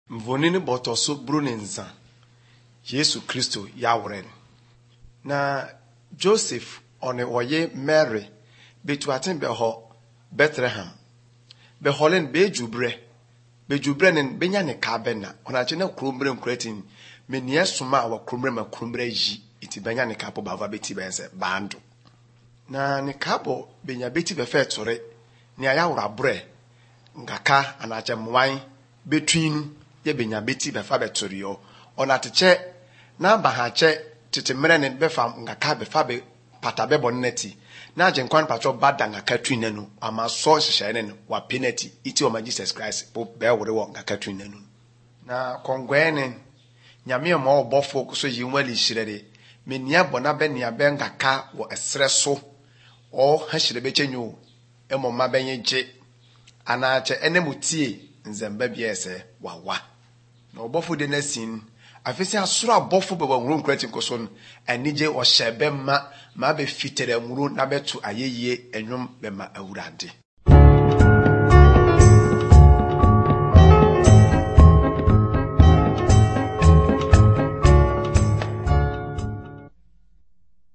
Mvonini botoso bruninza Yesu Kristo yawren. Na Joseph one oye Mary betuatin beho Bethlehem. Beholen bejubre nen benya ne kabena. Onache na krombre nkretin menia soma wa krombre ma krombre yi iti benya ne kapo bava beti bense bando. Na ne kabo benya beti befe tore ni ayawra bre ngaka anache mwan betwinu ye benya beti befa betore yo onateche na bahache tetemere ne befa ngaka befa be patabe bonneti na agenkwan patro bada ngaka twinanu ama so hyehyene ne wa penalty iti o ma Jesus Christ bo be wore wo ngaka twinanu na kongwene nyame mo obofo so yi nwali hyirede menia bona be ne abe ngaka wo esre so o ha hyire be chenyu emo ma benye gye anaache enemutie nzemba biese wawa na obofo de nasin afisi asoro abofo be wanwuru nkrati nkoso no anije o hyebe ma be fitere nwuru na betu ayeye enwom be ma awurade.